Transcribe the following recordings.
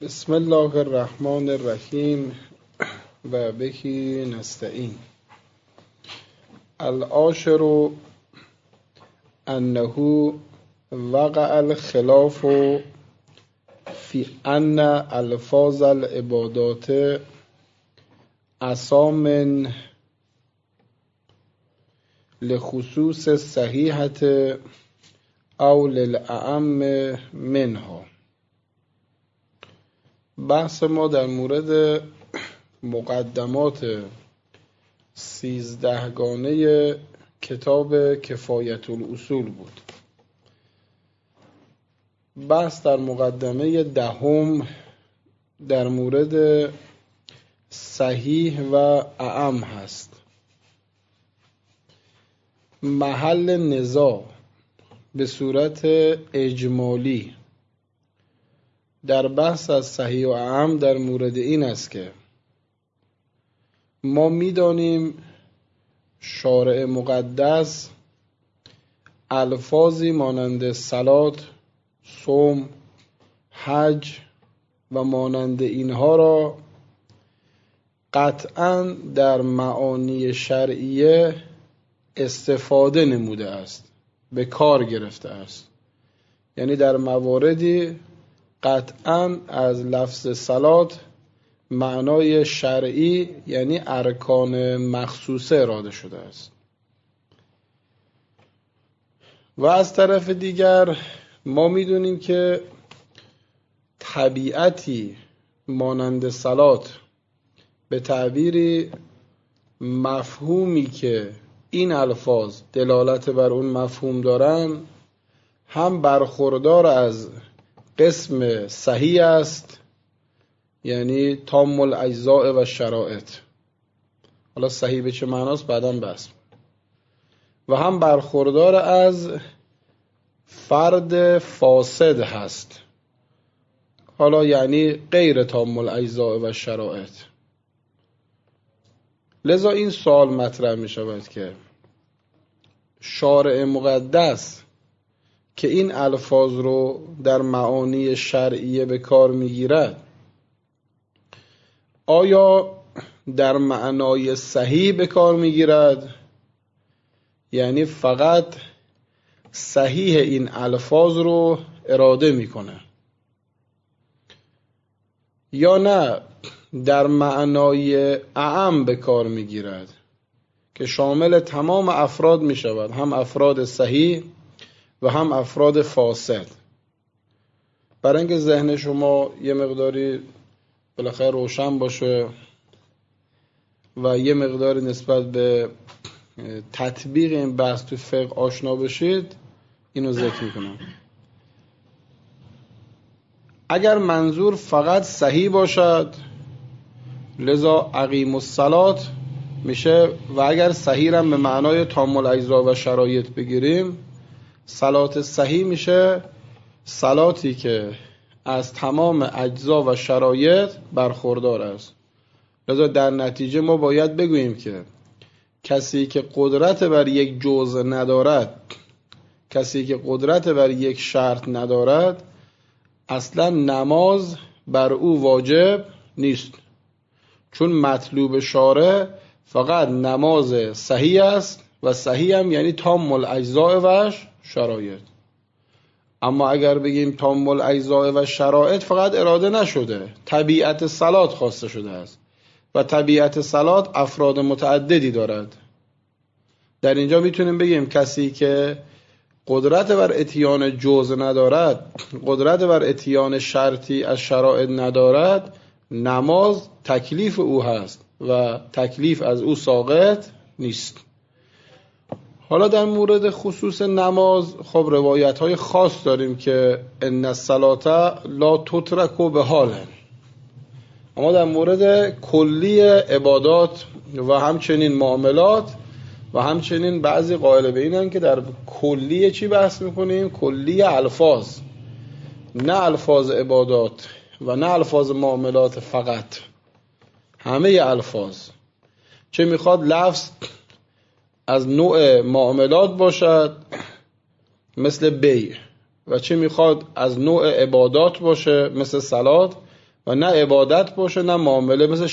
بسم الله الرحمن الرحیم و بهی نستعین. العاشر انه وقع الخلاف فی ان الفاظ العبادات اسام لخصوص صحیحت او للأعم منها. بحث ما در مورد مقدمات 13 گانه کتاب کفایت الاصول بود. بحث در مقدمه 10 در مورد صحیح و اعم هست. محل نزاع به صورت اجمالی در بحث از صحیح و اعم در مورد این است که ما می‌دانیم شارع مقدس الفاظی مانند صلات، صوم، حج و مانند اینها را قطعاً در معانی شرعیه استفاده نموده است، به کار گرفته است. یعنی در مواردی قطعاً از لفظ صلات معنای شرعی یعنی ارکان مخصوصه اراده شده است. و از طرف دیگر ما میدونیم که طبیعتی مانند صلات به تعبیری مفهومی که این الفاظ دلالت بر اون مفهوم دارن هم برخوردار از قسم صحیح است، یعنی تام الاجزاء و شرائط. حالا صحیح به چه معناست بعداً بحث. و هم برخوردار از فرد فاسد هست، حالا یعنی غیر تام الاجزاء و شرائط. لذا این سوال مطرح می شود که شارع مقدس که این الفاظ رو در معانی شرعیه به کار میگیرد، آیا در معنای صحیح به کار میگیرد، یعنی فقط صحیح این الفاظ رو اراده میکنه، یا نه در معنای اعم به کار میگیرد که شامل تمام افراد میشود، هم افراد صحیح و هم افراد فاسد. برای اینکه ذهن شما یه مقداری بالاخره روشن باشه و یه مقداری نسبت به تطبیق این بحث تو فقه آشنا بشید، اینو ذکر میکنم. اگر منظور فقط صحیح باشد، لذا اقیم الصلات میشه، و اگر صحیح هم به معنای تام الاجزاء و شرایط بگیریم، صلات صحیح میشه صلاتی که از تمام اجزا و شرایط برخوردار است. لذا در نتیجه ما باید بگوییم که کسی که قدرت بر یک جزء ندارد، کسی که قدرت بر یک شرط ندارد، اصلا نماز بر او واجب نیست، چون مطلوب شارع فقط نماز صحیح است و صحیح هم یعنی تام الاجزاء و شرایط. اما اگر بگیم تام الاجزاء و شرایط فقط اراده نشده، طبیعت صلات خواسته شده است و طبیعت صلات افراد متعددی دارد. در اینجا میتونیم بگیم کسی که قدرت بر اتیان جزء ندارد، قدرت بر اتیان شرطی از شرایط ندارد، نماز تکلیف او هست و تکلیف از او ساقط نیست. حالا در مورد خصوص نماز خب روایت های خاص داریم که ان الصلاة لا تترک بحال. اما در مورد کلی عبادات و همچنین معاملات و همچنین بعضی قائل به اینن که در کلی چی بحث میکنیم؟ کلی الفاظ، نه الفاظ عبادات و نه الفاظ معاملات فقط، همه الفاظ. چه میخواد لفظ از نوع معاملات باشد مثل بیع، و چه میخواد از نوع عبادات باشه مثل صلات، و نه عبادت باشه نه معامله، مثل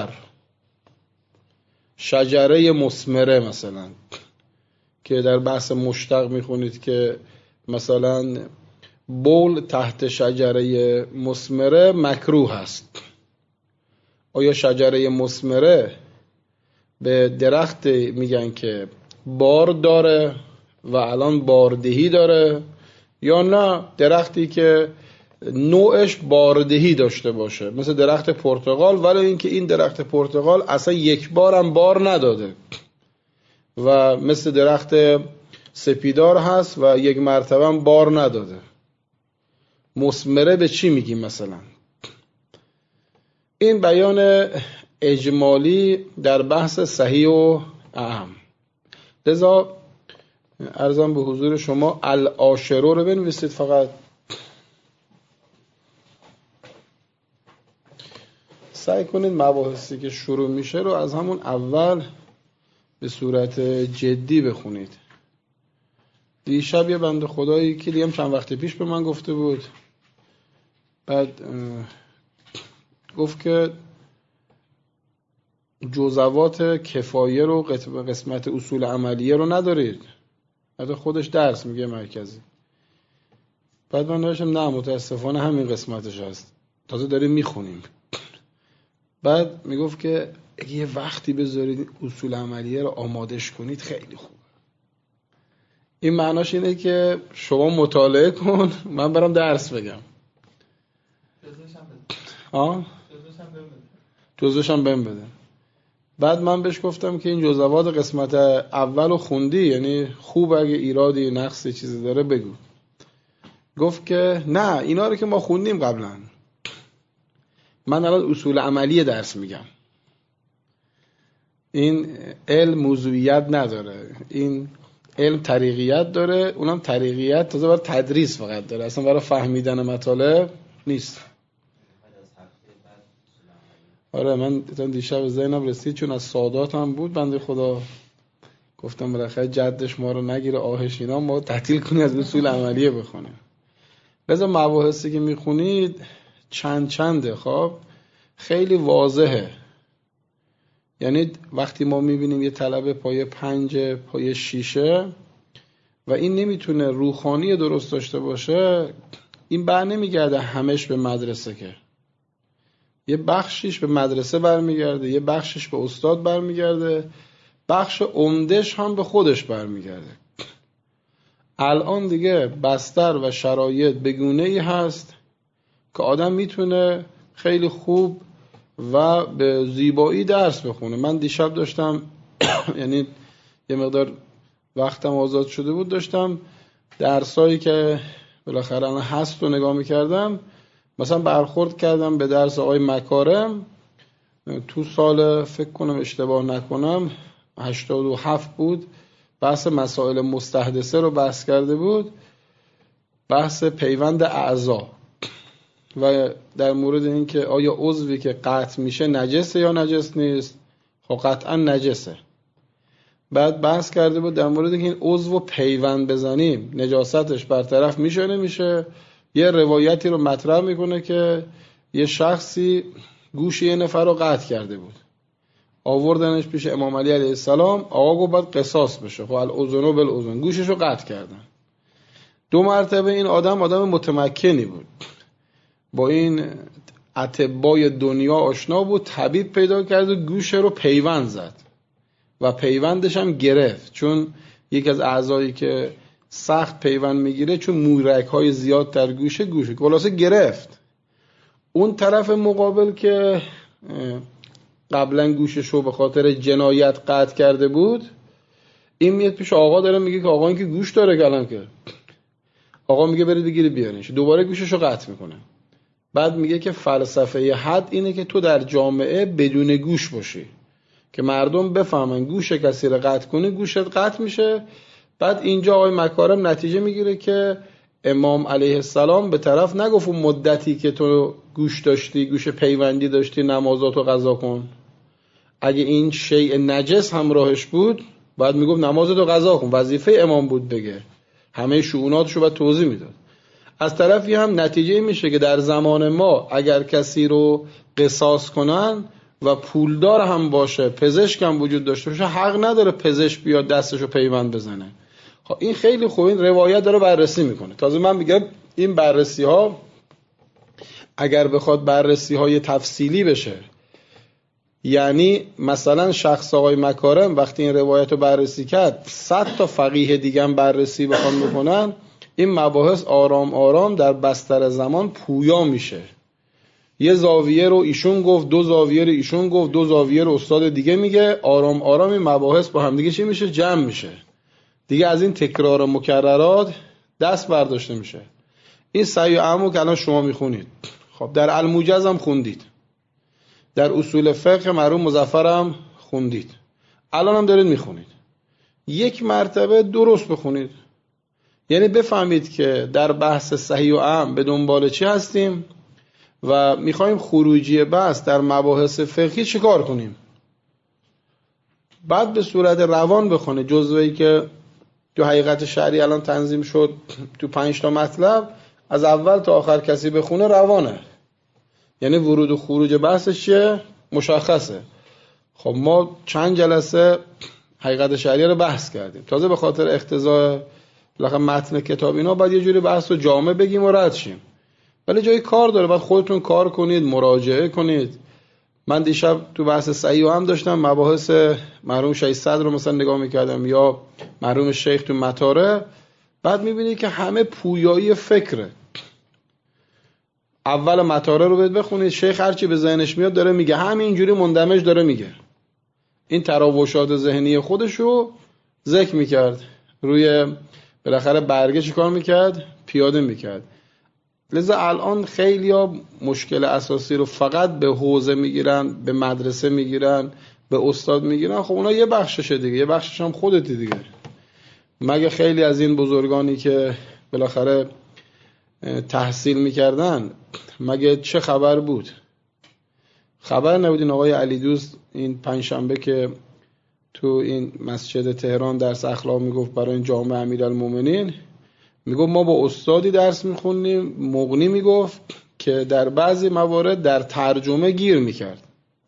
شجره مثمره مثلا که در بحث مشتق میخونید که مثلا بول تحت شجره مثمره مکروه است. آیا شجره مثمره به درخت میگن که بار داره و الان باردهی داره، یا نه درختی که نوعش باردهی داشته باشه مثل درخت پرتقال، ولی اینکه این درخت پرتقال اصلا یک بارم بار نداده و مثل درخت سپیدار هست و یک مرتبه هم بار نداده. مثمره به چی میگیم مثلا؟ این بیان اجمالی در بحث صحیح و اهم. لذا عرضم به حضور شما العاشرو رو بنویسید فقط. سعی کنید مباحثی که شروع میشه رو از همون اول به صورت جدی بخونید. دیشب یه بنده خدایی که دیگه چند وقت پیش به من گفته بود، بعد گفت که جزوات کفایه رو قسمت اصول عملیه رو ندارید، حتی خودش درس میگه مرکزی. بعد من نوشتم نه متاسفانه همین قسمتش هست، تازه داریم میخونیم. بعد میگفت که اگه یه وقتی بذارید اصول عملیه رو آمادش کنید خیلی خوبه. این معناش اینه که شما مطالعه کن، من برام درس بگم. جزوش هم بهم بده. بعد من بهش گفتم که این جزوات قسمت اول رو خوندی؟ یعنی خوب اگه ایرادی نقصی چیزی داره بگو. گفت که نه اینا رو که ما خوندیم قبلا، من الان اصول عملی درس میگم. این علم موضوعیت نداره، این علم طریقیت داره، اونم طریقیت تازه برای تدریس فقط داره، اصلا برای فهمیدن مطالب نیست. آره من دیشب ذهنم رسید چون از سادات هم بود بنده خدا، گفتم بالاخره جدش ما رو نگیره آهش اینا، ما تعطیل کنیم از اصول عملیه بخونیم. لذا مباحثی که میخونید چنده، خب خیلی واضحه. یعنی وقتی ما میبینیم یه طلبه پایه 5 پایه 6 و این نمیتونه روحانی درست داشته باشه، این بر نمیگرده همش به مدرسه، که یه بخشش به مدرسه برمیگرده، یه بخشش به استاد برمیگرده، بخش عمدش هم به خودش برمیگرده. الان دیگه بستر و شرایط بگونه‌ای هست که آدم میتونه خیلی خوب و به زیبایی درس بخونه. من دیشب داشتم یعنی یه مقدار وقتم آزاد شده بود، داشتم درسایی که بالاخره الان هست رو نگاه میکردم. مثلا برخورد کردم به درس آقای مکارم تو سال فکر کنم اشتباه نکنم 87 بود، بحث مسائل مستحدثه رو بحث کرده بود، بحث پیوند اعضا و در مورد این که آیا عضوی که قطع میشه نجسه یا نجس نیست. خب قطعا نجسه. بعد بحث کرده بود در مورد اینکه این عضو پیوند بزنیم نجاستش برطرف میشه نمیشه. یه روایتی رو مطرح میکنه که یه شخصی گوش یه نفر رو قطع کرده بود، آوردنش پیش امام علی علیه السلام، آقا گفت باید قصاص بشه. خب الاذن بالاذن، گوشش رو قطع کردن. 2 مرتبه این آدم متمکنی بود، با این اطبای دنیا آشنا بود، طبیب پیدا کرد و گوش رو پیوند زد و پیوندش هم گرفت، چون یکی از اعضایی که سخت پیوند میگیره چون مورک های زیاد در گوشه خلاصه گرفت. اون طرف مقابل که قبلا گوشش رو به خاطر جنایت قطع کرده بود، این میاد پیش آقا داره میگه که آقا این که گوش داره کلام که، آقا میگه برید بگیرید بیارینش، دوباره گوشش رو قطع میکنه. بعد میگه که فلسفه حد اینه که تو در جامعه بدون گوش باشی که مردم بفهمن گوش کسی رو قطع کنی گوشت قطع میشه. بعد اینجا آقای مکارم نتیجه میگیره که امام علیه السلام به طرف نگفت اون مدتی که تو گوش داشتی، گوش پیوندی داشتی، نمازاتو قضا کن. اگه این شیء نجس همراهش بود بعد میگفت نمازاتو قضا کن، وظیفه امام بود بگه، همه شؤوناتشو باید توضیح میداد. از طرفی هم نتیجه میشه که در زمان ما اگر کسی رو قصاص کنن و پولدار هم باشه، پزشک هم وجود داشته باشه، حق نداره پزشک بیاد دستشو پیوند بزنه. خب این خیلی خوب، این روایت داره بررسی میکنه. تازه من میگم این بررسی ها اگر بخواد بررسی های تفصیلی بشه، یعنی مثلا شخص آقای مکارم وقتی این روایت رو بررسی کرد 100 تا فقیه دیگه هم بررسی بخوان بکنن، این مباحث آرام آرام در بستر زمان پویا میشه. یه زاویه رو ایشون گفت، دو زاویه رو ایشون گفت، دو زاویه رو استاد دیگه میگه، آرام آرام این مباحث با هم دیگه چی میشه؟ جمع میشه. دیگه از این تکرار و مکررات دست برداشته میشه. این سعی و عمو که الان شما میخونید، خب در الموجز هم خوندید، در اصول فقه مرحوم مظفر هم خوندید، الان هم دارید میخونید. یک مرتبه درست بخونید، یعنی بفهمید که در بحث صحیح و عام به دنبال چی هستیم و میخوایم خروجی بحث در مباحث فقهی چیکار کنیم. بعد به صورت روان بخونید. جزوهی که تو حقیقت شرعی الان تنظیم شد تو 5 تا مطلب، از اول تا آخر کسی بخونه روانه، یعنی ورود و خروج بحثش چیه؟ مشخصه. خب ما چند جلسه حقیقت شرعی رو بحث کردیم، تازه به خاطر اقتضای متن کتاب اینا باید یه جوری بحث رو جامع بگیم و رد شیم، ولی جای کار داره، باید خودتون کار کنید، مراجعه کنید. من دیشب تو بحث صحیح و هم داشتم مباحث مرحوم شیخ صدر رو مثلا نگاه میکردم یا مرحوم شیخ تو مطاره، بعد میبینید که همه پویایی فکره. اول مطاره رو بخونید، شیخ هرچی به ذهنش میاد داره میگه، همینجوری مندمج داره میگه، این تراوشات ذهنی خودشو ذکر میکرد، روی بالاخره برگه چیکار میکرد؟ پیاده میکرد. لذا الان خیلیا مشکل اساسی رو فقط به حوزه میگیرن، به مدرسه میگیرن، به استاد میگیرن. خب اونا یه بخششه دیگه، یه بخشش هم خودتی دیگه. مگه خیلی از این بزرگانی که بالاخره تحصیل میکردن مگه چه خبر بود؟ خبر نبودین آقای علی دوست این پنجشنبه که تو این مسجد تهران درس اخلاق میگفت برای این جامعه امیرالمومنین، میگفت ما با استادی درس میخونیم، مغنی میگفت که در بعضی موارد در ترجمه گیر میکرد،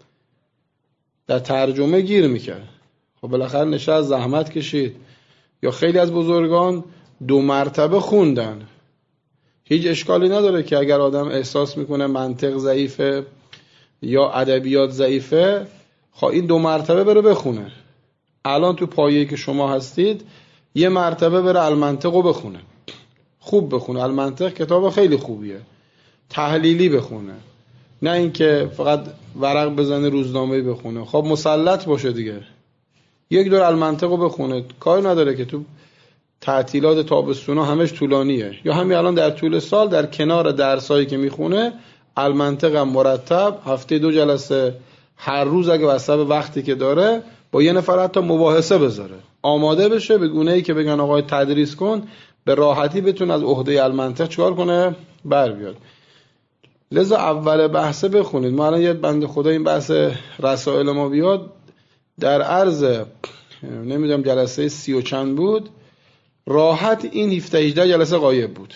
در ترجمه گیر میکرد. خب بالاخره نشست زحمت کشید. یا خیلی از بزرگان 2 مرتبه خوندن. هیچ اشکالی نداره که اگر آدم احساس میکنه منطق ضعیفه یا ادبیات ضعیفه، خب این 2 مرتبه بره بخونه. الان تو پایه‌ای که شما هستید 1 مرتبه بره المنطقو بخونه، خوب بخونه. المنطق کتاب خیلی خوبیه، تحلیلی بخونه، نه اینکه فقط ورق بزنه روزنامه بخونه. خب مسلط باشه دیگه، 1 دور المنطقو بخونه. کاری نداره که تو تعطیلات تابستونا همش طولانیه، یا همین الان در طول سال در کنار درسایی که میخونه المنطق هم مرتب هفته 2 جلسه هر روز اگه واسه وقتی که داره با یه نفر حتی مباحثه بذاره، آماده بشه به گونه‌ای که بگن آقای تدریس کن، به راحتی بتون از عهده المنطق چیکار کنه؟ بر بیاد. لذا اول بحثه بخونید. ما الان یه بنده خدا این بحث رسائل ما بیاد در عرض نمیدونم جلسه 30 و چند بود، راحت این 17-18 جلسه غایب بود.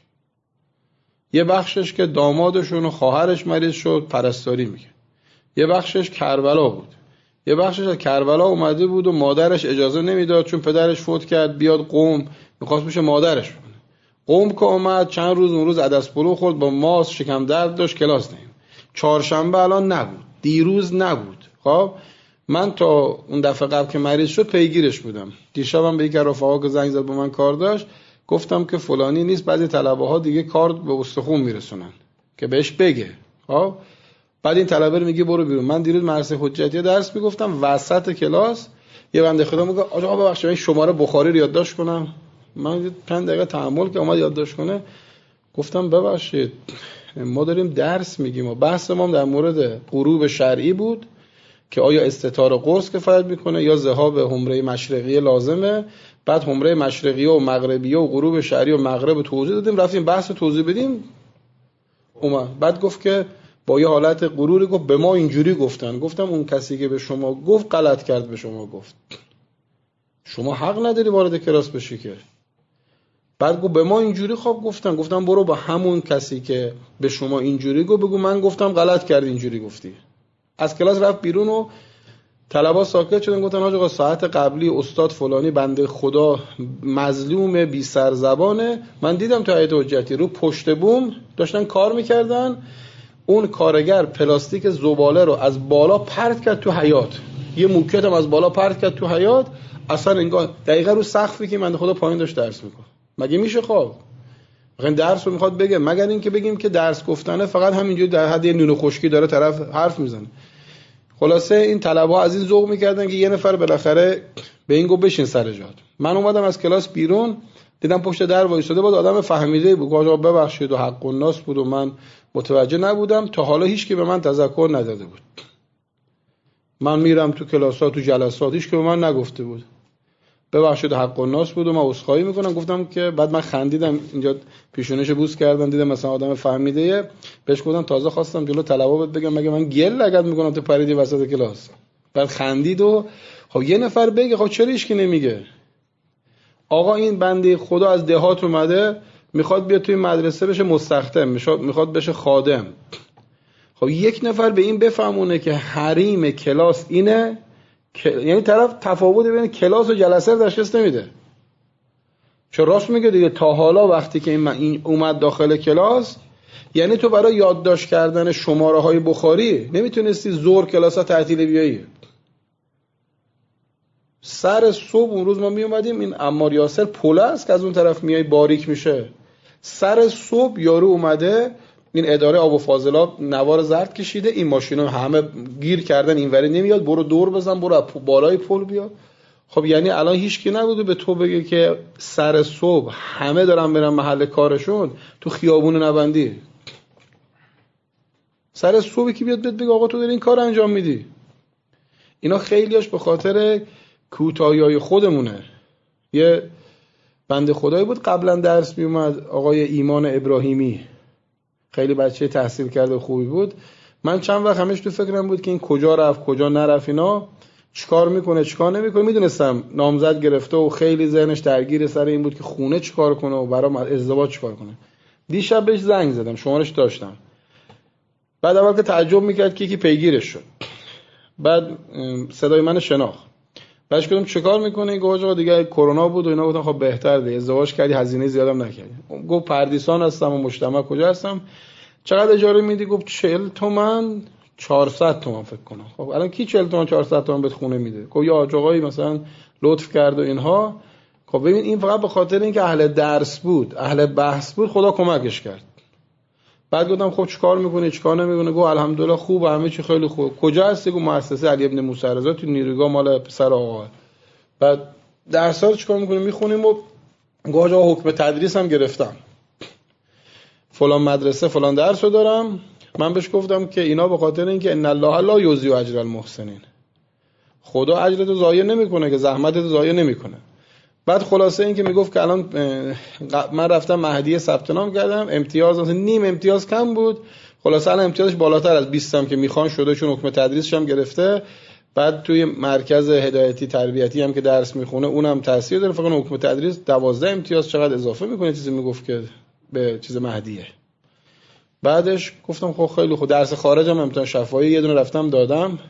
یه بخشش که دامادشون و خواهرش مریض شد پرستاری میگه، یه بخشش کربلا بود، یه بخشش از کربلا اومده بود و مادرش اجازه نمیداد چون پدرش فوت کرد بیاد قم، میخواست بشه مادرش کنه. قم که اومد چند روز اون روز عدس پلو خورد با ماست، شکم درد داشت، کلاس نیم. چهارشنبه الان نبود، دیروز نبود. خب من تا اون دفعه قبل که مریض شد پیگیرش بودم. دیشبم به یک رفقا که زنگ زد با من کار داشت، گفتم که فلانی نیست، بعضی طلبه ها دیگه کار به استخون میرسونن که بهش بگه. خب بعد این طلبه میگه برو بیرون. من دیروز مدرسه حجتیه درس میگفتم، وسط کلاس یه بنده خدا میگه آقا ببخشید من شماره بخاری رو یادداشت کنم. من 5 دقیقه تحمل که اومد یادداشت کنه، گفتم ببخشید ما داریم درس میگیم و بحث ما در مورد غروب شرعی بود که آیا استتار قرص کفایت میکنه یا ذهاب حمره مشرقی لازمه. بعد حمره مشرقیه و مغربیه و غروب شرعی و مغرب توضیح دادیم، رفتیم بحث توضیح بدیم اومد. بعد گفت که با یه حالت غروری گفت به ما اینجوری گفتن. گفتم اون کسی که به شما گفت غلط کرد، به شما گفت. شما حق نداری وارد کلاس بشی که. بعد گفت به ما اینجوری خواب گفتم برو با همون کسی که به شما اینجوری گفت بگو من گفتم غلط کردی اینجوری گفتی. از کلاس رفت بیرون و طلبا ساکت شدن. گفتن آقا ساعت قبلی استاد فلانی بنده خدا مظلوم بی سر زبانه، من دیدم تو هیئت حجتی رو پشت بوم داشتن کار میکردن، اون کارگر پلاستیک زباله رو از بالا پرت کرد تو حیاط، یه موکت هم از بالا پرت کرد تو حیاط، اصلا انگار دقیقا رو سقفی که بنده خدا پایین داشت درس میکنه. مگه میشه خواب؟ واقعا درس رو میخواد بگه، مگر اینکه بگیم که درس گفتنه فقط همینجوری در حد یه نون خشکی داره طرف حرف میزنه. خلاصه این طلبه از این ذوق میکردن که یه نفر بالاخره به این گفت بشین سر جات. من اومدم از کلاس بیرون، دیدم پشت در وایساده بود آدم فهمیده بود، آقا ببخشید و حق الناس بود و من متوجه نبودم، تا حالا هیچ کی به من تذکر نداده بود. من میرم تو کلاسات تو جلسات هیچ کی به من نگفته بود ببخشید حق الناس بود و من عذرخواهی میکنم. گفتم که بعد من خندیدم، اینجا پیشونیشو بوس کردم، دیدم مثلا آدم فهمیده، بهش گفتم تازه خواستم جلو طلبا بگم مگه من گل لگد میکنم تو پریدی وسط کلاس. بعد خندید و خب یه نفر بگه، خب چرا هیچ کی نمیگه؟ آقا این بنده خدا از دهات اومده میخواد بیاد توی مدرسه بشه مستخدم، میخواد بشه خادم. خب یک نفر به این بفهمونه که حریم کلاس اینه، یعنی طرف تفاوت بین کلاس و جلسه رو تشخیص نمیده. چون راست میگه دیگه، تا حالا وقتی که این اومد داخل کلاس، یعنی تو برای یادداشت کردن شماره های بخاری نمیتونستی زور کلاس ها تعطیل بیایی. سر صبح اون روز ما می اومدیم، این عمار یاسر پله است که از اون طرف میای باریک میشه، سر صبح یارو اومده، این اداره آب و فاضلاب نوار زرد کشیده، این ماشینا همه گیر کردن اینوری نمیاد، برو دور بزن، برو بالای پل بیا. خب یعنی الان هیچ کی نبوده به تو بگه که سر صبح همه دارن برن محل کارشون تو خیابون نبندی. سر صبح کی بیاد بگه آقا تو داری این کار انجام میدی؟ اینا خیلیاش به خاطر کوتاهی‌های خودمونه. یه بنده خدایی بود قبلا درس میومد، آقای ایمان ابراهیمی، خیلی بچه تحصیل کرده خوبی بود. من چند وقت همش تو فکرم بود که این کجا رفت کجا نرفت، اینا چیکار میکنه چیکار نمیکنه. میدونستم نامزد گرفته و خیلی ذهنش درگیر سر این بود که خونه چیکار کنه و برای ازدواج چیکار کنه. دیشب بهش زنگ زدم، شمارش داشتم. بعد اول که تعجب میکرد که یکی پیگیرش شد، بعد صدای من شناخت. بعدش گفتم چیکار میکنی؟ گفت آقا دیگه کرونا بود و اینا. گفتم خب بهتر دیگه، ازدواج کردی هزینه زیادم نکردی. گفت پردیسان هستم و مجتمع کجا هستم، چقدر اجاره میدی؟ گفت 40 تومن 400 تومن فکر کنم. خب الان کی 40 تومن 400 تومن بهت خونه میده؟ گفت یا آقایی مثلا لطف کرد و اینها. خب ببین این فقط به خاطر اینکه اهل درس بود، اهل بحث بود، خدا کمکش کرد. بعد گفتم خب چیکار میکنی چیکار نمیکنی؟ گفت الحمدلله خوب، همه چی خیلی خوب. کجا هستی؟ گفت مؤسسه علی ابن موسی رضا تو نیروگاه مال پسر آقا. بعد درس‌ها رو چیکار میکنیم؟ میخونیم و گفت آقا حکم تدریس هم گرفتم، فلان مدرسه فلان درس رو دارم. من بهش گفتم که اینا به خاطر اینکه ان الله لا یضیع اجر المحسنین، خدا اجرتو ضایع نمیکنه که زحمتتو ضایع نمیکنه. بعد خلاصه این که میگفت که الان من رفتم مهدیه ثبت نام کردم، امتیاز مثلا نیم امتیاز کم بود، خلاصه الان امتیازش بالاتر از 20 هم که میخوان شده، چون حکم تدریسش هم گرفته. بعد توی مرکز هدایتی تربیتی هم که درس میخونه اونم تاثیر داره، فقط حکم تدریس 12 امتیاز چقدر اضافه میکنه، چیزی میگفت که به چیز مهدیه. بعدش گفتم خب خیلی خوب، درس خارجم امتحان شفاهی یه دونه رفتم دادم.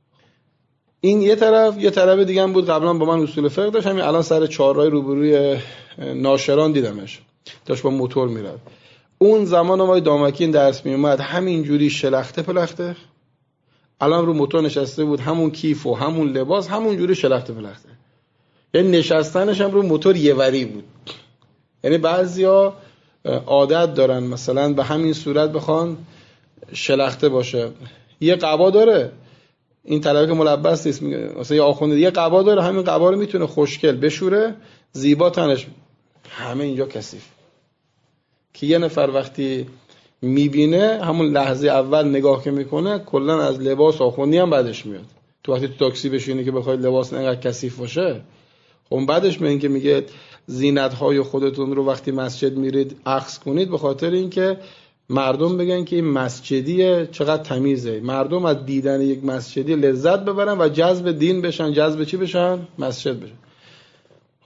این یه طرف دیگه هم بود، قبلا با من اصول فقه داشت، همین الان سر چهارراه روبروی ناشران دیدمش، داشت با موتور میرفت. اون زمان آقای دامکین درس میومد همینجوری شلخته پلخته، الان رو موتور نشسته بود، همون کیف و همون لباس همونجوری شلخته پلخته، یعنی نشستنش هم رو موتور یه وری بود. یعنی بعضیا عادت دارن مثلا به همین صورت بخوان شلخته باشه. یه قبا داره این طلبه که ملبس نیست، مثلا یه آخونده یه قبا داره، همین قبا رو میتونه خوشگل بشوره زیبا تنش، همه اینجا کثیف، که یه نفر وقتی میبینه همون لحظه اول نگاه که میکنه کلا از لباس آخوندی هم بعدش میاد. تو وقتی تو تاکسی بشینی که بخوای لباس اینقدر کثیف باشه، خب بعدش میگه که میگه زینت‌های خودتون رو وقتی مسجد میرید اخذ کنید، به خاطر اینکه مردم بگن که این مسجدیه، چقدر تمیزه، مردم از دیدن یک مسجدی لذت ببرن و جذب دین بشن، جذب چی بشن؟ مسجد بشن.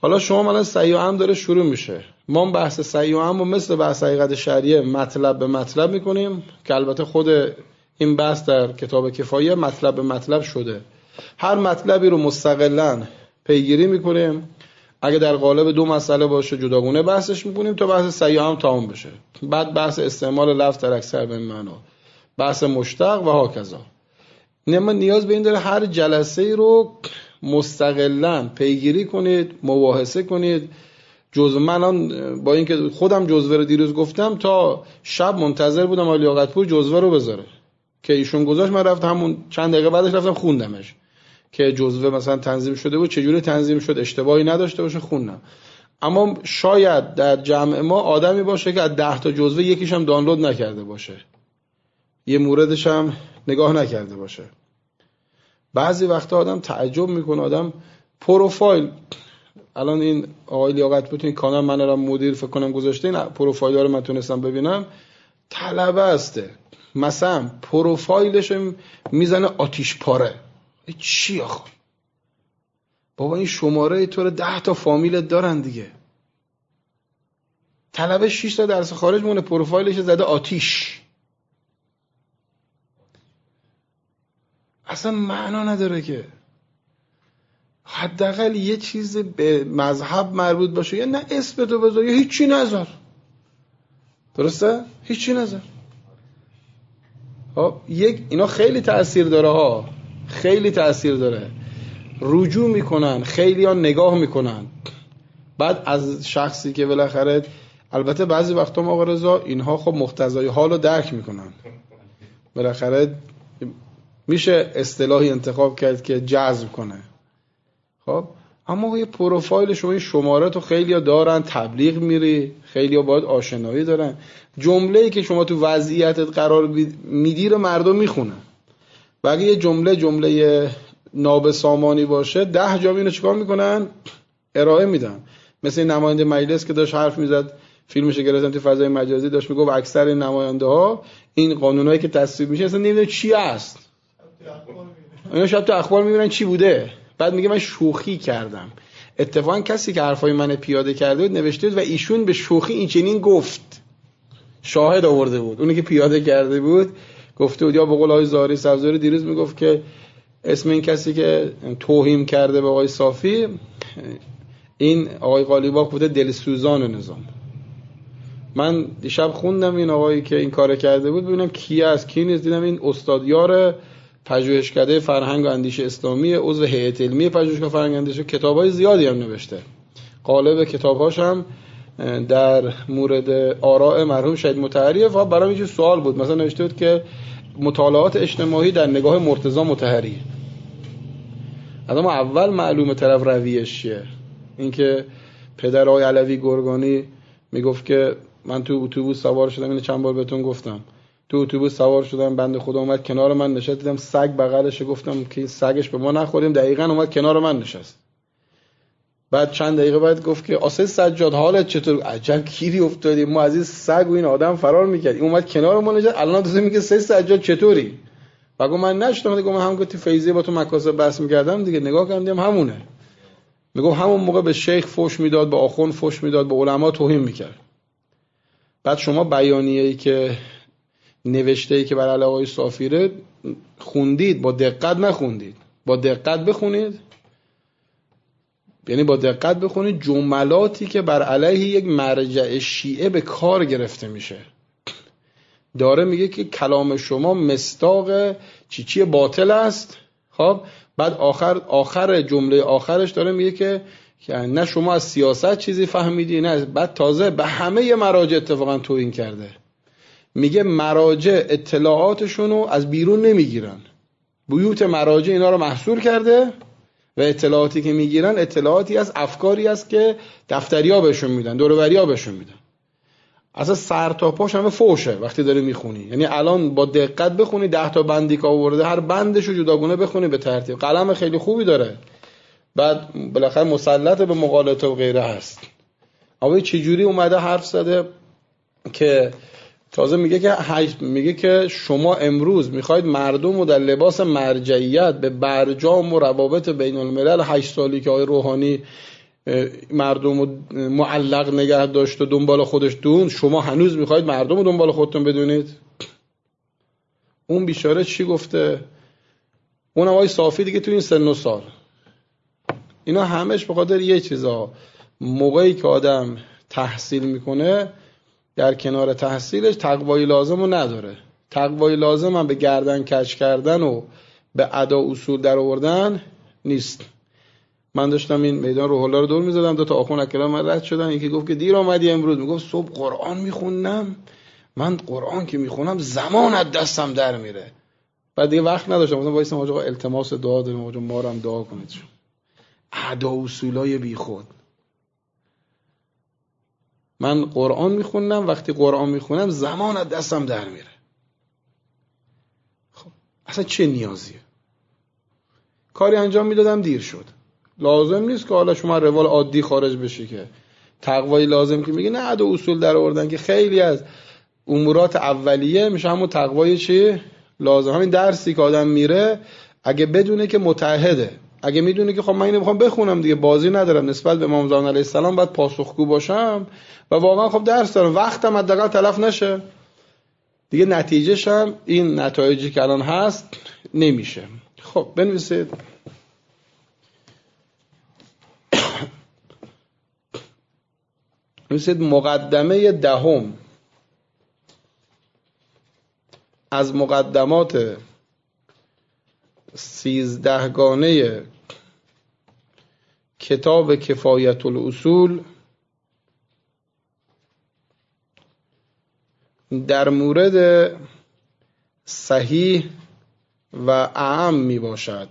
حالا شما مثلا صحیح و عام داره شروع میشه، ما بحث صحیح و عام رو مثل بحث حقیقت شرعیه مطلب به مطلب میکنیم که البته خود این بحث در کتاب کفایه مطلب به مطلب شده. هر مطلبی رو مستقلاً پیگیری میکنیم، اگه در قالب دو مسئله باشه جداگونه بحثش میکنیم تا بحث صحیح و عام تمام بشه. بعد بحث استعمال لفظ در اکثر به معنا، بحث مشتق و هاکذا. ما نیاز به این داره هر جلسه ای رو مستقلاً پیگیری کنید، مباحثه کنید. من با اینکه خودم جزوه رو دیروز گفتم تا شب منتظر بودم آقای لیاقت‌پور جزوه رو بذاره که ایشون گذاشت، من رفتم همون چند دقیقه بعدش رفتم خوندمش که جزوه مثلا تنظیم شده بود، چجوری تنظیم شد، اشتباهی نداشته باشه، خوندم. اما شاید در جمع ما آدمی باشه که از 10 تا جزوه یکیش هم دانلود نکرده باشه، یه موردش هم نگاه نکرده باشه. بعضی وقتا آدم تعجب میکنه، آدم پروفایل، الان این آقای لیاقت‌پور این کانال من رو مدیر فکر کنم گذاشته، این پروفایل ها رو من تونستم ببینم، طلبه است مثلا پروفایلش میزنه آتیش پاره. چی آخه بابا، این شماره طور 10 تا فامیلت دارن دیگه، طلبه 6 تا درس خارج مونه پروفایلش زده آتیش، اصلا معنا نداره که. حداقل یه چیز به مذهب مربوط باشه، یا نه اسم تو بذار یا هیچی نذار، درسته؟ هیچی نذار. اینا خیلی تأثیر داره ها، خیلی تأثیر داره. رجوع میکنن، خیلی ها نگاه میکنن، بعد از شخصی که بالاخره، البته بعضی وقتا آقا رضا اینها خب مقتضای حال رو درک میکنن، بالاخره میشه اصطلاحی انتخاب کرد که جذب کنه. خب اما یه پروفایل شما، این شماره تو خیلی ها دارن، تبلیغ میری، خیلی ها باید آشنایی دارن، جمله‌ای که شما تو وضعیتت قرار میدی رو مردم میخونن. و اگه یه جمله نابسامانی باشه 10 جا اینو چیکار میکنن؟ ارائه میدن. مثل این نماینده مجلس که داشت حرف میزد، فیلمش گرفتم تو فضای مجازی، داشت میگفت اکثر این نماینده ها این قانونایی که تصویب میشه اصلا نمیدونن چی است، اینا شب تو اخبار میبینن چی بوده، بعد میگه من شوخی کردم. اتفاقا کسی که حرفای من پیاده کرده بود نوشته بود و ایشون به شوخی این چنین گفت، شاهد آورده بود، اونی که پیاده کرده بود گفته بود. یا به قول آقای زاری سبزواری دیروز میگفت که اسم این کسی که توهین کرده به آقای صافی، این آقای قالیباف بوده دلسوزان نظام. من دیشب خوندم این آقایی که این کار کرده بود ببینم کی است کی نیست، دیدم این استادیار پژوهشکده فرهنگ و اندیشه اسلامی، عضو هیئت علمی پژوهشگاه فرهنگ و اندیشه، کتابای زیادی هم نوشته. قالب کتاب‌هاش هم در مورد آراء مرحوم شهید مطهری. و برام یه سوال بود، مثلا نوشته بود که مطالعات اجتماعی در نگاه مرتضی مطهری. آدم اول معلومه طرف رویش چیه. اینکه پدر آقای علوی گرگانی میگفت که من تو اتوبوس سوار شدم، اینو چند بار بهتون گفتم، تو اتوبوس سوار شدم، بنده خدا اومد کنار من نشست، دیدم سگ بغلش، گفتم که این سگش به ما نخوریم، دقیقاً اومد کنار من نشست. بعد چند دقیقه بعد گفت که آسه سجاد حالت چطور؟ عجب گیری افتادیم ما، از این سگ و این آدم فرار میکرد، این اومد کنار ما نشست، الان تو میگه سه سجاد چطوری؟ بگو من نشدم، دیگه من هم گفتی فیضیه با تو مکاسب بحث میکردم دیگه، نگاه کردم همونه. میگم همون موقع به شیخ فوش میداد، به آخوند فوش میداد، به علما توهین میکرد. بعد شما بیانیه‌ای که نوشته‌ای که برای آقای صافیره خوندید، با دقت نخوندید، با دقت بخونید، یعنی با دقت بخونید جملاتی که بر علیه یک مرجع شیعه به کار گرفته میشه. داره میگه که کلام شما مصداق چی باطل است. خب بعد آخر جمله آخرش داره میگه که نه شما از سیاست چیزی فهمیدی، نه. بعد تازه به همه مراجع اتفاقا توهین کرده، میگه مراجع اطلاعاتشونو از بیرون نمیگیرن، بیوت مراجع اینا رو محصور کرده و اطلاعاتی که میگیرن اطلاعاتی از افکاری است که دفتریا بهشون میدن، دور و بریا بهشون میدن. اصلا سر تا پاش همه فوشه وقتی داری میخونی. یعنی الان با دقت بخونی، 10 تا بندی که آورده هر بندشو جداگونه بخونی به ترتیب. قلم خیلی خوبی داره، بعد بالاخره مسلط به مقالطه و غیره هست. اما چجوری اومده حرف زده که تازه میگه که شما امروز میخواید مردم رو در لباس مرجعیت به برجام و روابط بین الملل 8 سالی که آقای روحانی مردم رو معلق نگه داشت و دنبال خودش دون، شما هنوز میخواید مردم رو دنبال خودتون بدونید؟ اون بیچاره چی گفته؟ اون آقای صافی دیگه تو این سن و سال، اینا همش به خاطر یه چیزا. موقعی که آدم تحصیل میکنه در کنار تحصیلش تقوای لازم رو نداره. تقوای لازم هم به گردن کج کردن و به ادا اصول در آوردن نیست. من داشتم این میدان روح الله رو دور میزدم، دو تا آخوند اکرام من رد شدن. یکی گفت که دیر آمدی امروز. میگفت صبح قرآن میخونم، من قرآن که میخونم زمان از دستم در میره. بعد دیگه وقت نداشتم، گفتم وایسم آقا التماس دعا داریم، آقا ما رو هم دعا کنید. ادا اصولای بیخود. من قرآن میخونم، وقتی قرآن میخونم زمان از دستم در میره. خب اصلا چه نیازیه؟ کاری انجام میدادم دیر شد. لازم نیست که حالا شما روال عادی خارج بشی که تقوای لازم که میگه نه ادا اصول در آوردن که خیلی از امورات اولیه میشه همون تقوای چی لازم. همین درسی که آدم میره اگه بدونه که متعهده، اگه میدونه که خب من اینو میخوام بخونم دیگه، بازی ندارم، نسبت به امام زمان علیه السلام باید پاسخگو باشم و واقعا خب درس دارم، وقتم حداقل تلف نشه دیگه، نتیجهش هم این نتایجی که الان هست نمیشه. خب بنویسید مقدمه دهم از مقدمات 13 گانه کتاب کفایت الاصول در مورد صحیح و اعم می باشد.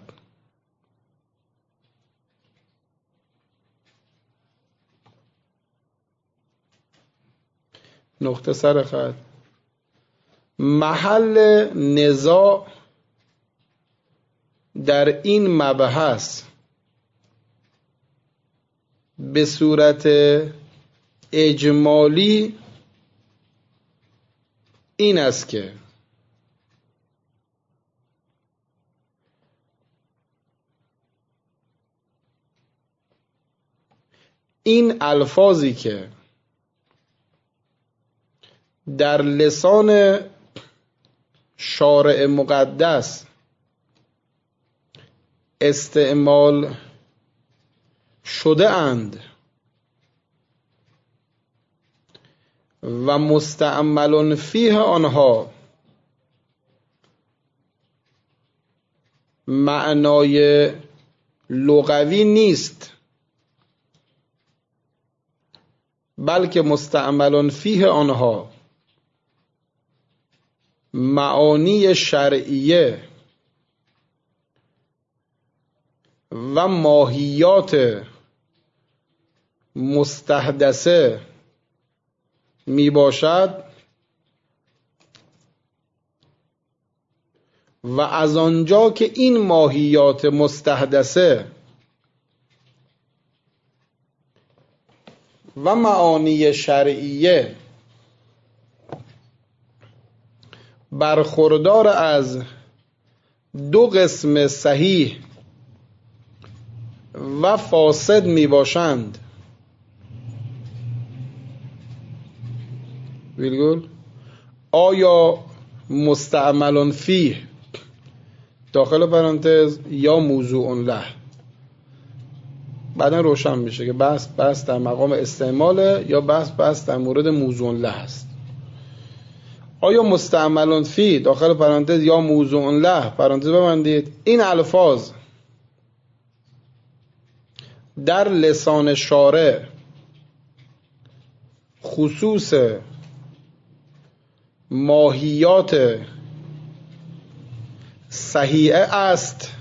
نقطه سر خط. محل نزاع در این مبحث به صورت اجمالی این است که این الفاظی که در لسان شارع مقدس استعمال شده اند و مستعمل فیه آنها معنای لغوی نیست، بلکه مستعمل فیه آنها معانی شرعیه و ماهیات مستحدثه می باشد و از آنجا که این ماهیات مستحدثه و معانی شرعیه برخوردار از دو قسم صحیح و فاسد می باشند، ویرگول آیا مستعمل فیه داخل پرانتز یا موضوع له، بعدا روشن میشه که بحث در مقام استعماله یا بحث در مورد موضوع له است. آیا مستعمل فی داخل پرانتز یا موضوع له پرانتز ببندید، این الفاظ در لسان شارع خصوص ماهیات صحیحه است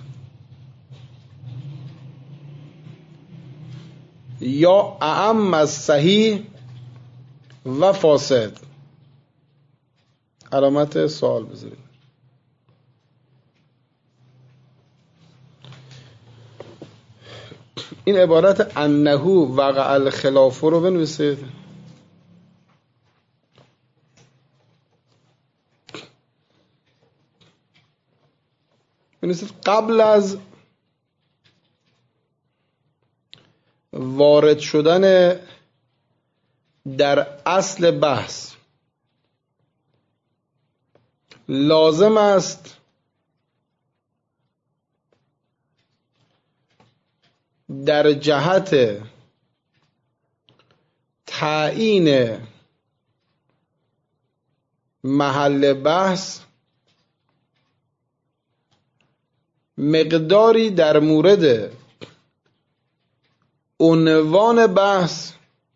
یا اعم از صحیح و فاسد؟ علامت سوال بذارید. این عبارت انه وقع الخلاف رو بنویسید. بنویسید قبل از وارد شدن در اصل بحث لازم است در جهت تعیین محل بحث مقداری در مورد عنوان بحث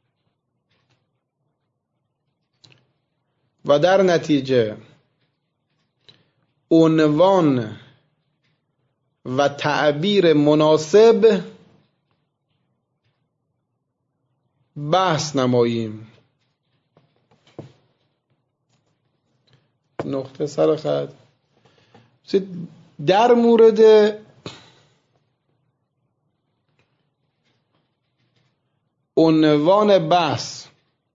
و در نتیجه عنوان و تعبیر مناسب بحث نماییم. نقطه سر خط. در مورد عنوان بحث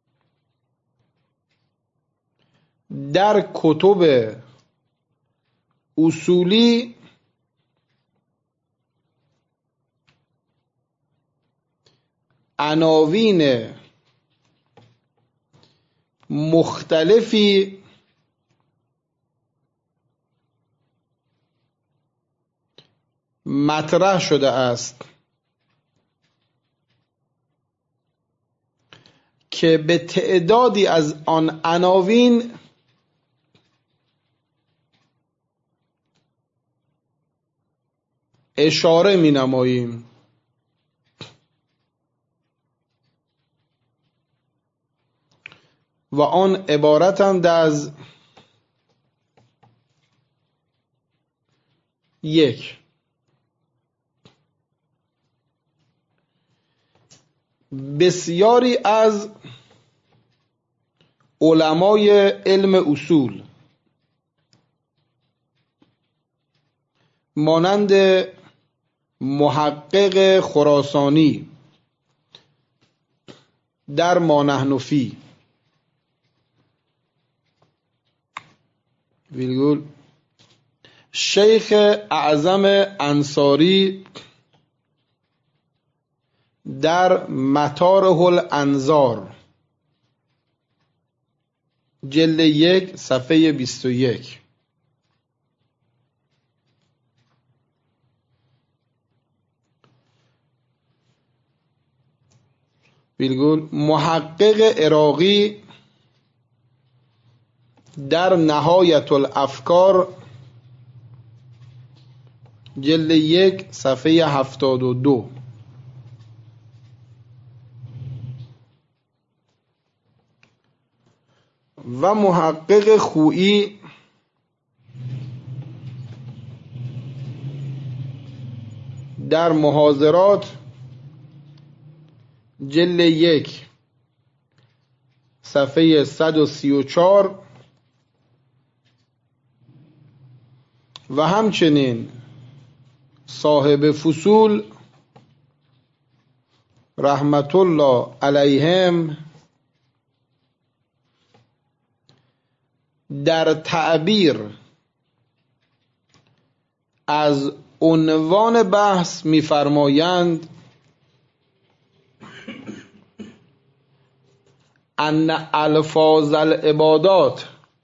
در کتب اصولی عناوین مختلفی مطرح شده است که به تعدادی از آن عناوین اشاره می نماییم. و آن عبارتند از: 1. بسیاری از علمای علم اصول مانند محقق خراسانی در ما نحن فیه، ویرگول شیخ اعظم انصاری در مطارح الانظار جلد 1 صفحه 21، ویرگول محقق عراقی در نهایت الافکار جلد 1 صفحه 72 و محقق خویی در محاضرات جلد 1 صفحه 134 و همچنین صاحب فصول رحمت الله علیهم در تعبیر از عنوان بحث می‌فرمایند ان الفاظ العبادات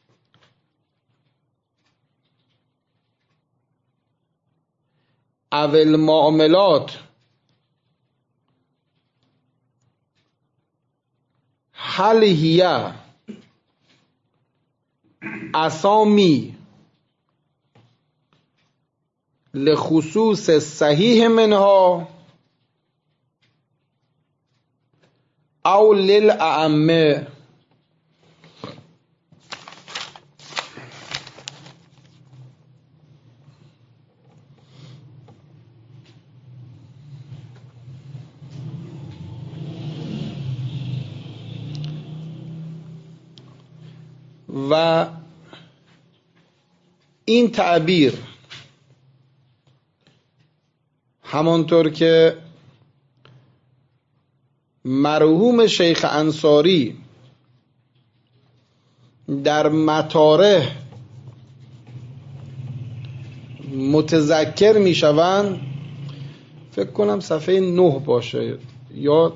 او المعاملات هل هي اسامی لخصوص صحیح منها او للأئمه. و این تعبیر همانطور که مرحوم شیخ انصاری در مطارح متذکر می شوند، فکر کنم صفحه 9 باشه یا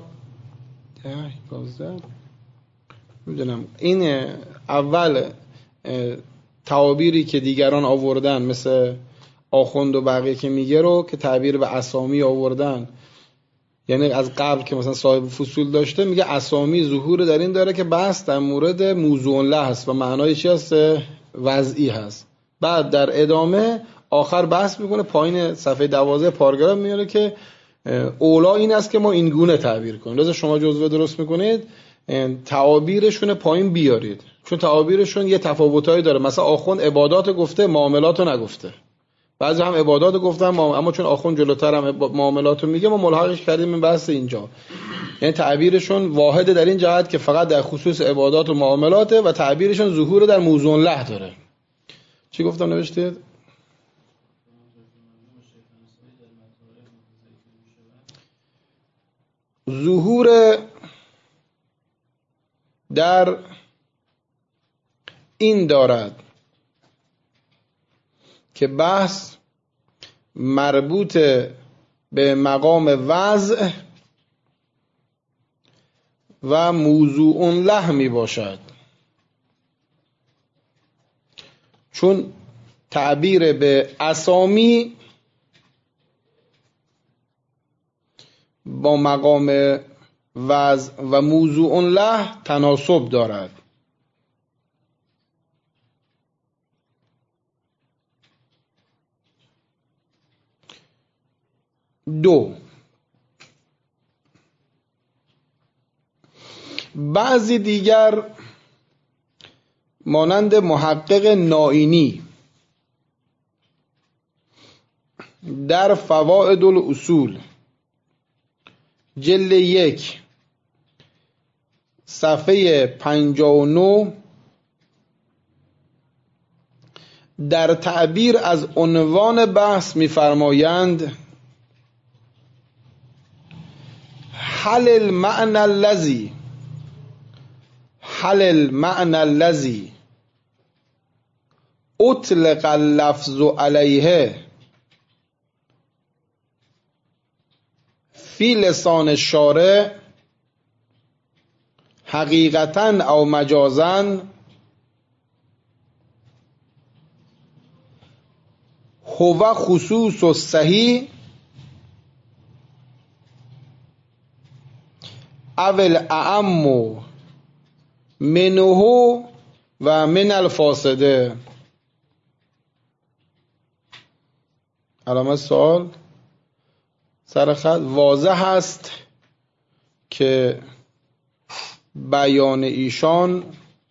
11 میدونم این اول تعابیری که دیگران آوردن مثل آخوند و بقیه که میگه رو که تعبیر به اسامی آوردن، یعنی از قبل که مثلا صاحب فصول داشته میگه اسامی ظهور در این داره که بحث در مورد موضوع له هست و معنای چی هست؟ وضعی هست. بعد در ادامه آخر بحث میکنه، پایین صفحه 12 پاراگراف میاره که اولا این است که ما این گونه تعبیر کنیم. لذا شما جزوه درست میکنید تعابیرشون پایین بیارید، چون تعابیرشون یه تفاوتایی داره. مثلا آخوند عبادات گفته، معاملات رو نگفته. بعضی هم عبادات گفتن اما چون آخوند جلوتر هم معاملات رو میگه ما ملحقش کردیم این بحث اینجا. یعنی تعبیرشون واحده در این جهت که فقط در خصوص عبادات و معاملاته و تعبیرشون ظهور در موضوع له داره. چی گفتم نوشتید؟ ظهور در این دارد که بحث مربوط به مقام وضع و موضوع له می باشد، چون تعبیر به اسامی با مقام وضع و موضوع له تناسب دارد. دو، بعضی دیگر مانند محقق نائینی در فوائد الاصول جلد 1 صفحه 59 در تعبیر از عنوان بحث می‌فرمایند حل المعنى الذي اطلق اللفظ علیه فی لسان الشارع حقیقتاً او مجازاً هو خصوص الصحیح او الاعم منه و من الفاسده. علامت سوال سر خط. واضح است که بیان ایشان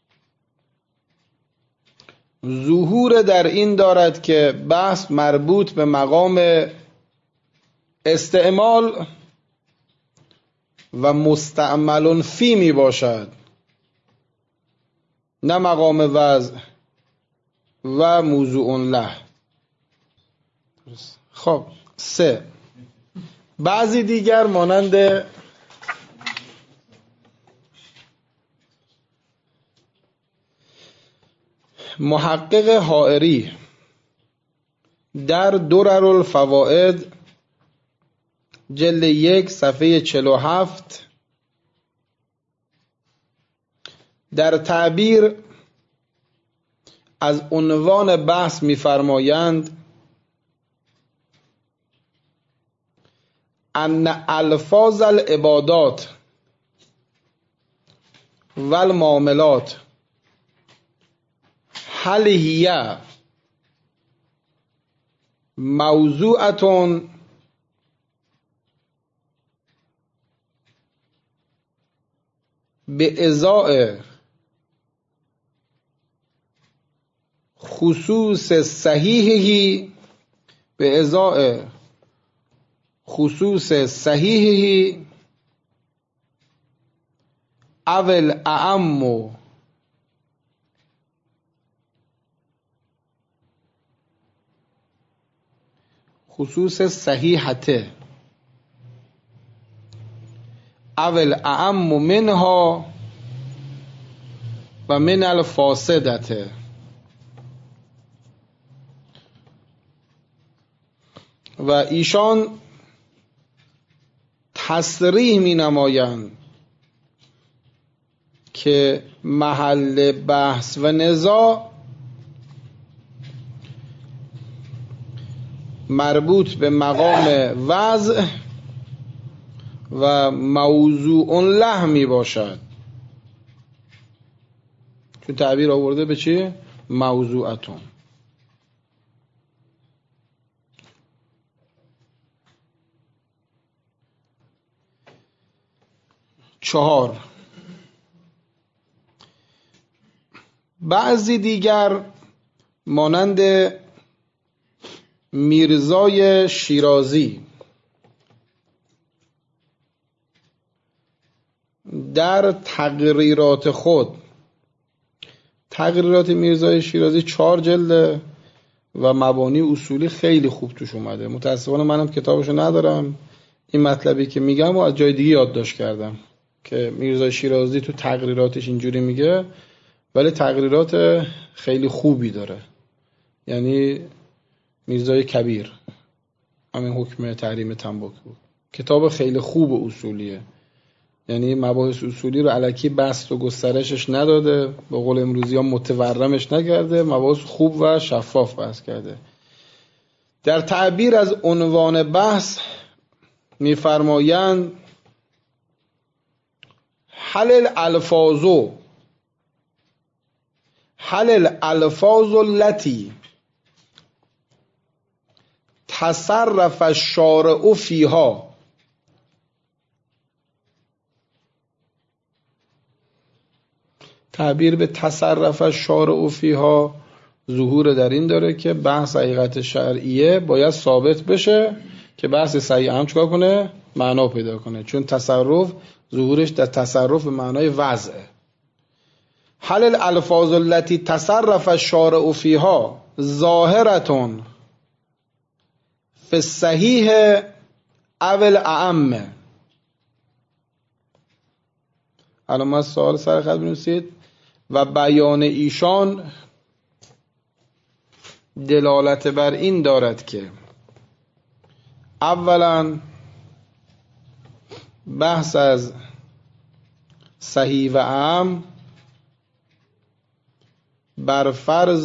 ظهور در این دارد که بحث مربوط به مقام استعمال و مستعمل فی می باشد، نه مقام وضع و موضوع له. خب 3، بعضی دیگر مانند محقق حائری در درر الفوائد جلد 1 صفحه 47 در تعبیر از عنوان بحث می‌فرمایند ان الفاظ العبادات و المعاملات هل هی موضوعة بإزاء خصوص صحیحه بإزاء خصوص صحیحه او الاعم خصوص صحیحته او الاعم منها و من الفاسدته. و ایشان تصریح می نمایند که محل بحث و نزاع مربوط به مقام وضع و موضوع له می باشد. چون تعبیر آورده به چی؟ موضوعتون. 4 بعضی دیگر مانند میرزای شیرازی در تقریرات خود، تقریرات میرزای شیرازی 4 جلده و مبانی اصولی خیلی خوب توش اومده. متاسفانه منم کتابشو ندارم، این مطلبی که میگم و از جای دیگه یادداشت کردم که میرزای شیرازی تو تقریراتش اینجوری میگه، ولی تقریرات خیلی خوبی داره. یعنی میرزای کبیر، همین حکم تحریم تنباکو، کتاب خیلی خوب اصولیه. یعنی مباحث اصولی رو الکی بسط و گسترشش نداده، به قول امروزی ها متورمش نکرده، مباحث خوب و شفاف بحث کرده. در تعبیر از عنوان بحث میفرمایند حل الالفاظ التي تصرف الشارع فیها. تعبیر به تصرف الشارع فیها ظهور در این داره که بحث حقیقت شرعیه باید ثابت بشه که بحث صحیح هم چیکار کنه؟ معنا پیدا کنه. چون تصرف ظهورش در تصرف به معنای وضعه. حل الالفاظ التي تصرف الشارع فیها ظاهرتون فی الصحیح او الاعم. الان ما سوال سر خط بنویسید. و بیان ایشان دلالت بر این دارد که اولا بحث از صحیح و اعم بر فرض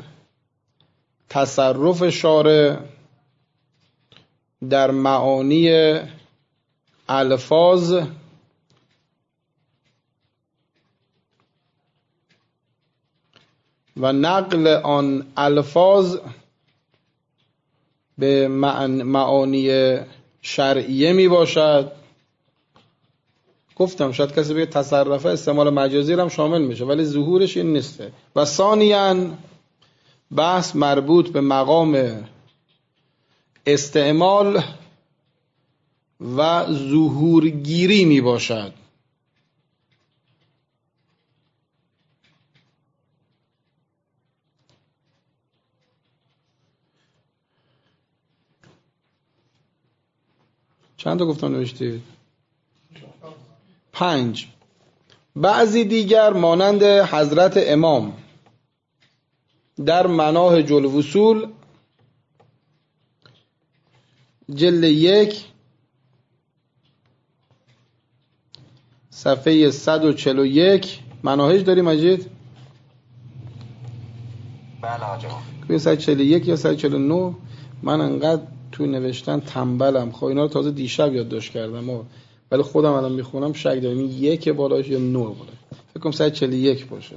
تصرف شارع در معانی الفاظ و نقل آن الفاظ به معانی شرعیه می باشد. گفتم شاید کسی بگه تصرفه استعمال مجازی هم شامل میشه، ولی ظهورش این نیسته. و ثانیاً بحث مربوط به مقام استعمال و ظهورگیری می باشد. چند تا گفتم نوشتید؟ 5 بعضی دیگر مانند حضرت امام در مناهج الوصول جلد 1 صفحه 141. مناهج داری مجید؟ بله آقا. 141 یا 149. من انقدر تو نوشتن تنبلم، خب اینا رو تازه دیشب یادداشت کردم ولی خودم الان میخونم شک دارم این 1 بالاش یا 9 بالاش. فکر کنم 141 باشه.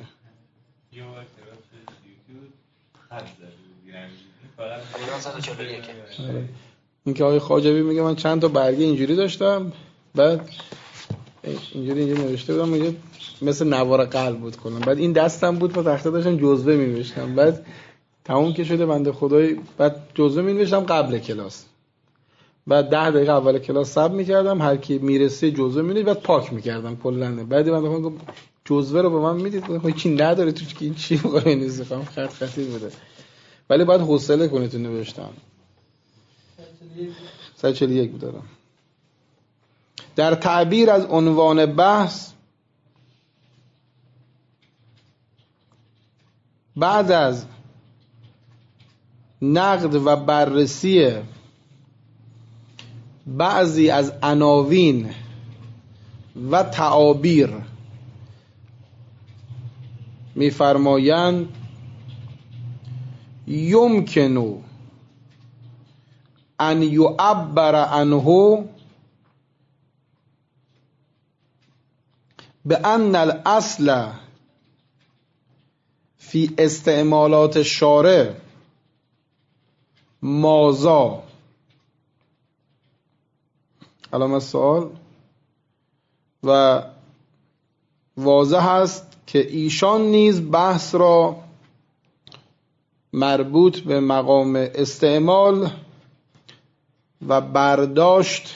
این که آقای خواجوی میگه من چند تا برگه اینجوری داشتم، بعد اینجوری نوشته بودم، میگه مثل نوار قلب بود کنم، بعد این دستم بود با تخته داشتم جزوه مینوشتم، بعد تموم که شده بنده خدای، بعد جزوه مینوشتم قبل کلاس، بعد 10 دقیقه اول کلاس صبر میکردم، هر کی میرسه جزوه مینوشت، بعد پاک میکردم کلا. بعد بنده خدا گفت جزوه رو به من میدید، خب کی نداره تو این چی میگه نمی‌فهم، خطی بوده، ولی باید حوصله کنید تو نوشتن. 141 دارم. در تعبیر از عنوان بحث بعد از نقد و بررسی بعضی از عناوین و تعابیر می‌فرمایند یمکن ان یعبر عنه بأن الاصل فی استعمالات الشارع ماذا. علامت سوال. و واضح است که ایشان نیز بحث را مربوط به مقام استعمال و برداشت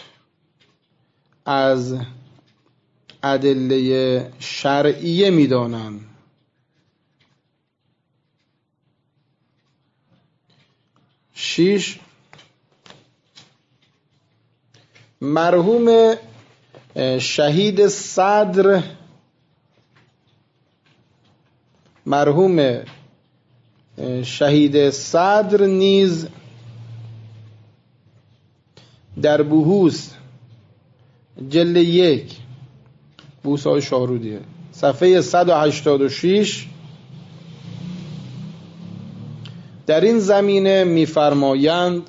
از ادله شرعیه می‌دانند. 6 مرحوم شهید صدر نیز در بحوث جلد 1 بحوث های شاهرودیه صفحه 186 در این زمینه می‌فرمایند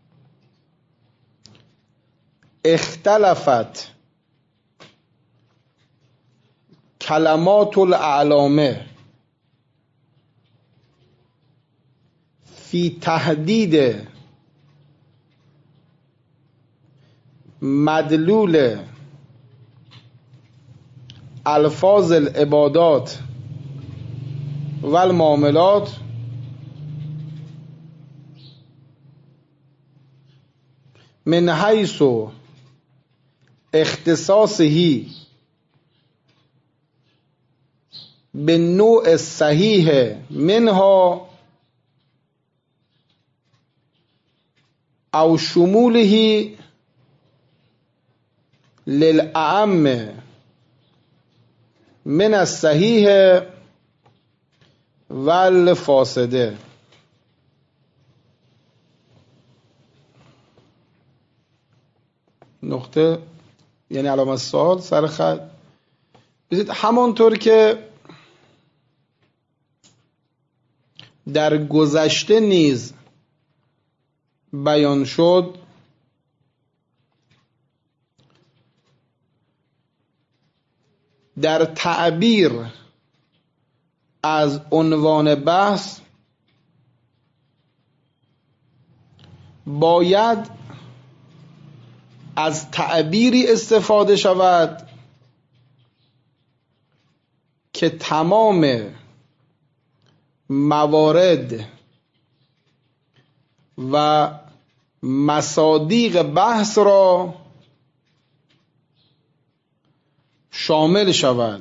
اختلفت کلمات الاعلامه فی تحدید مدلول الفاظ العبادات و المعاملات من حیث اختصاصه به نوع صحیح منها او شموله للأعم من الصحیح والفاسده. نقطه یعنی علامت سوال سر خط. همانطور که در گذشته نیز بیان شد در تعبیر از عنوان بحث باید از تعبیری استفاده شود که تمام موارد و مصادیق بحث را شامل شود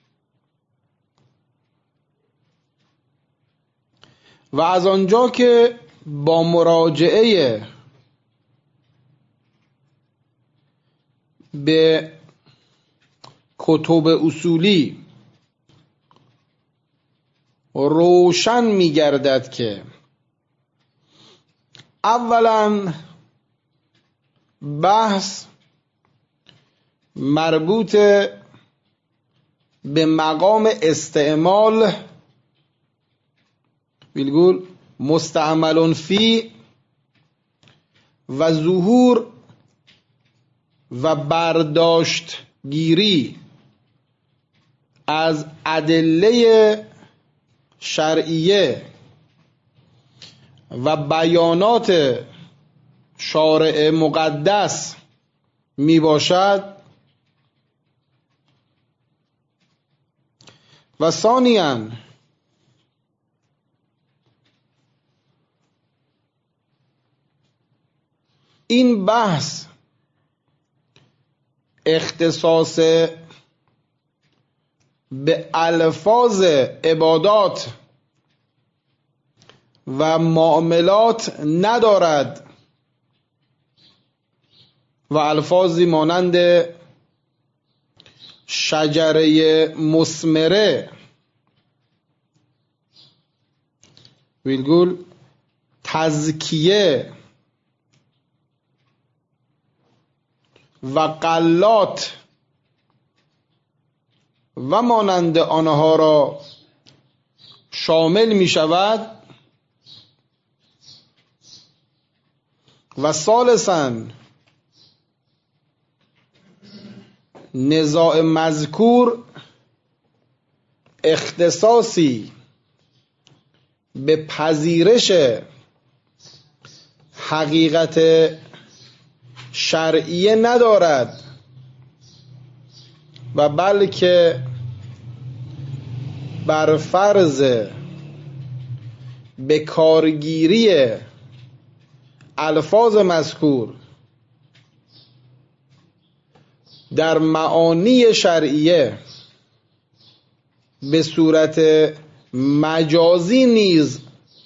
و از آنجا که با مراجعه به کتب اصولی روشن می گردد که اولا بحث مربوط به مقام استعمال بالگول مستعمل فی و ظهور و برداشت گیری از ادله شرعیه و بیانات شارع مقدس می باشد و ثانیاً این بحث اختصاص به الفاظ عبادات و معاملات ندارد و الفاظی مانند شجره مثمره ویلگول تزکیه و غلات و مانند آنها را شامل می شود. و ثالثاً نزاع مذکور اختصاصی به پذیرش حقیقت شرعیه ندارد و بلکه بر فرض به کارگیری الفاظ مذکور در معانی شرعیه به صورت مجازی نیز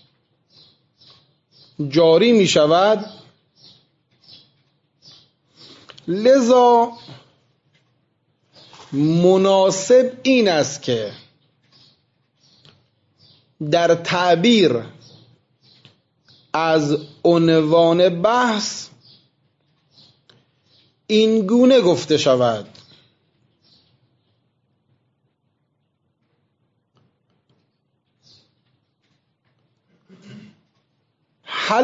جاری می شود. لذا مناسب این است که در تعبیر از عنوان بحث این گونه گفته شود: هل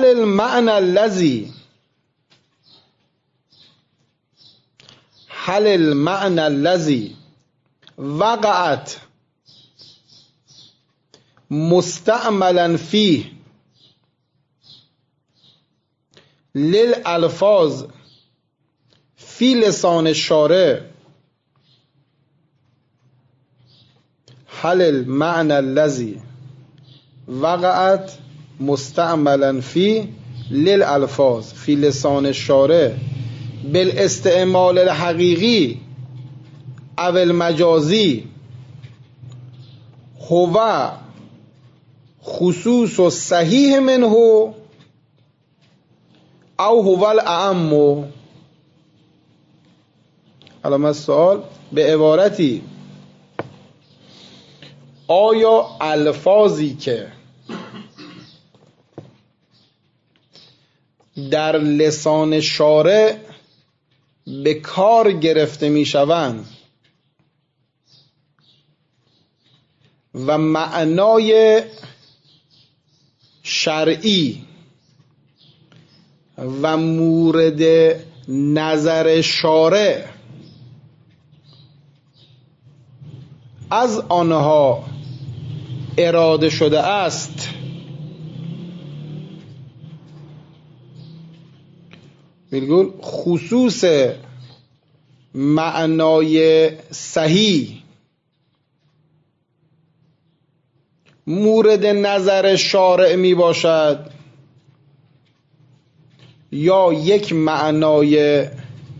المعنى الذي وقعت مستعملا فيه للألفاظ في لسان الشارع، هل المعنى الذي وقعت مستعملا فيه للألفاظ في لسان الشارع بالاستعمال الحقيقي او المجازي هو خصوص الصحيح منه او هو الأعم. علامت سوال: به عبارتی آیا الفاظی که در لسان شارع به کار گرفته می شوند و معنای شرعی و مورد نظر شارع از آنها اراده شده است، بلگل خصوص معنای صحیح مورد نظر شارع می باشد یا یک معنای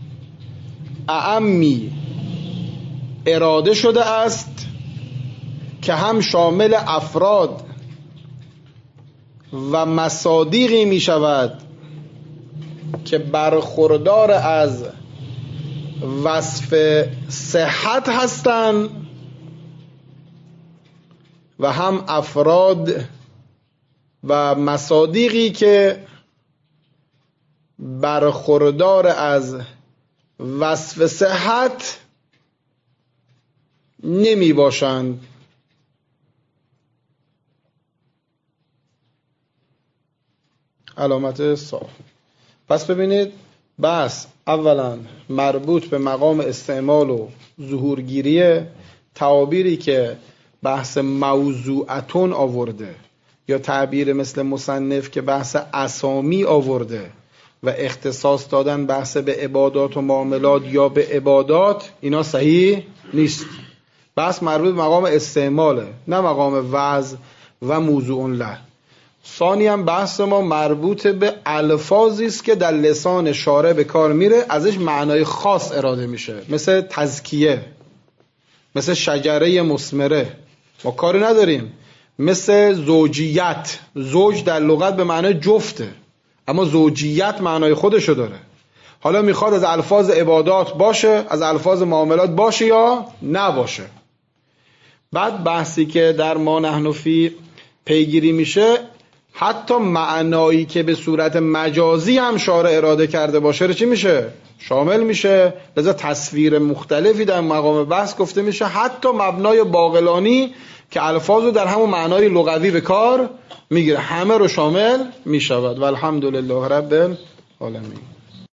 اعمی اراده شده است که هم شامل افراد و مصادیقی می شود که برخوردار از وصف صحت هستند و هم افراد و مصادیقی که برخوردار از وصف صحت نمی باشند. علامت صاف. پس ببینید بحث اولا مربوط به مقام استعمال و ظهورگیری تعابیری که بحث موضوعتون آورده یا تعبیر مثل مصنف که بحث اسامی آورده و اختصاص دادن بحث به عبادات و معاملات یا به عبادات، اینا صحیح نیست. بحث مربوط به مقام استعماله، نه مقام وعظ و موضوع له. ثانیاً بحث ما مربوط به الفاظی است که در لسان شارع به کار میره، ازش معنای خاص اراده میشه، مثل تزکیه، مثل شجره مثمره، ما کاری نداریم. مثل زوجیت، زوج در لغت به معنای جفته، اما زوجیت معنای خودشو داره. حالا میخواد از الفاظ عبادات باشه، از الفاظ معاملات باشه یا نباشه. بعد بحثی که در ما نحن فی پیگیری میشه حتی معنایی که به صورت مجازی هم شارع اراده کرده باشه رو چی میشه؟ شامل میشه. لذا تصویر مختلفی در مقام بحث گفته میشه، حتی مبنای باقلانی که الفاظ رو در همون معنای لغوی به کار میگیره، همه رو شامل میشود. و الحمدلله رب العالمین.